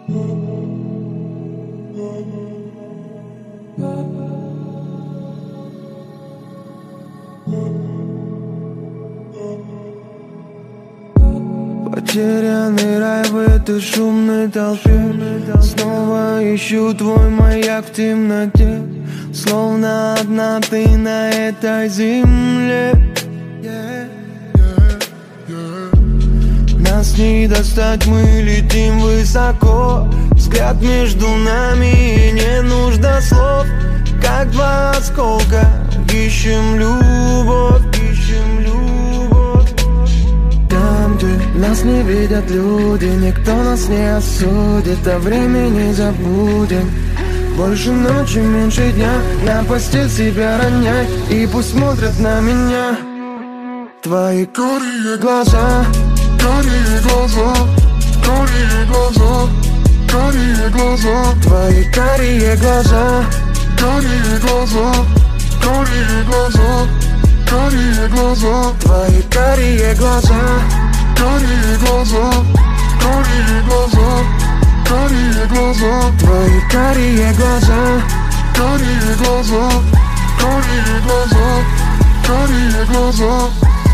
Потерянный рай в этой шумной толпе. Снова ищу твой маяк в темноте. Словно одна ты на этой земле. Нас не достать, мы летим высоко. Взгляд между нами, и не нужно слов. Как два осколка, ищем любовь, ищем любовь. Там, где нас не видят люди, никто нас не осудит, о времени забудем. Больше ночи, меньше дня, на постель себя роняй, и пусть смотрят на меня твои карие глаза, карие глаза, карие глаза, карие глаза, твои карие глаза, карие глаза, карие глаза, карие глаза, твои карие глаза, карие глаза, карие глаза, карие глаза, твои карие глаза, карие глаза, карие глаза, карие глаза.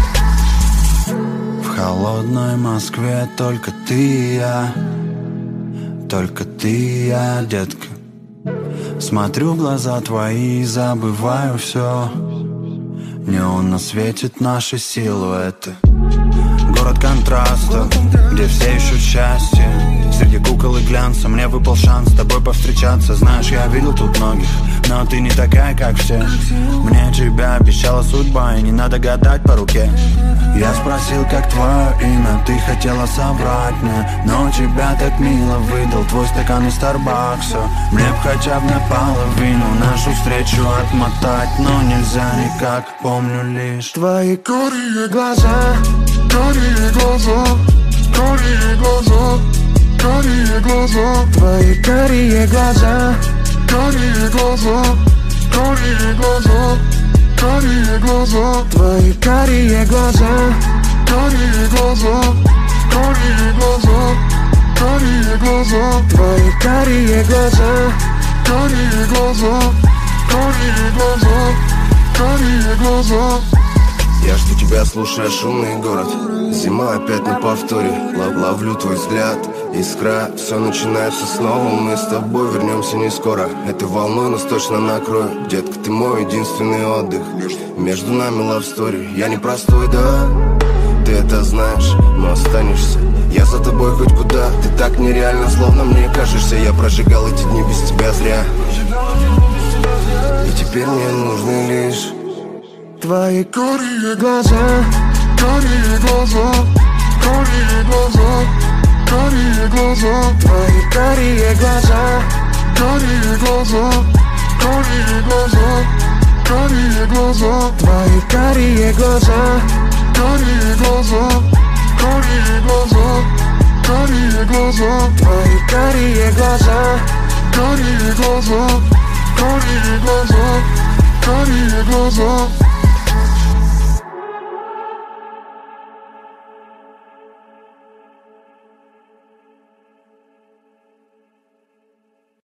В холодной Москве только ты и я, только ты и я, детка. Смотрю в глаза твои и забываю все. Неонно светит наши силуэты. Город контрастов, где все ищут счастье. Среди кукол и глянца мне выпал шанс с тобой повстречаться. Знаешь, я видел тут многих, но ты не такая, как все. Мне тебя обещала судьба, и не надо гадать по руке. Я спросил, как твое имя, ты хотела соврать мне, но тебя так мило выдал твой стакан из Старбакса. Мне б хотя бы наполовину нашу встречу отмотать, но нельзя никак, помню лишь твои карие глаза, карие глаза, карие глаза, карие глаза, твои карие глаза, карие глаза, карие глаза, карие глаза, твои карие глаза, карие глаза, карие глаза, карие глаза, твои карие глаза, карие глаза, карие глаза, карие глаза. Я жду тебя, слушая шумный город. Зима опять на повторе. Ловлю твой взгляд, искра. Все начинается снова, мы с тобой вернемся не скоро. Этой волной нас точно накроет. Детка, ты мой единственный отдых. Между нами love story. Я не простой, да? Ты это знаешь, но останешься. Я за тобой хоть куда. Ты так нереально, словно мне кажешься. Я прожигал эти дни без тебя зря. И теперь мне нужны лишь твои карие глаза, карие глаза, карие глаза, карие глаза, твои карие глаза, карие глаза, карие глаза, карие глаза, твои карие глаза, карие глаза, карие глаза, карие глаза, твои карие глаза, карие глаза, карие глаза, карие глаза.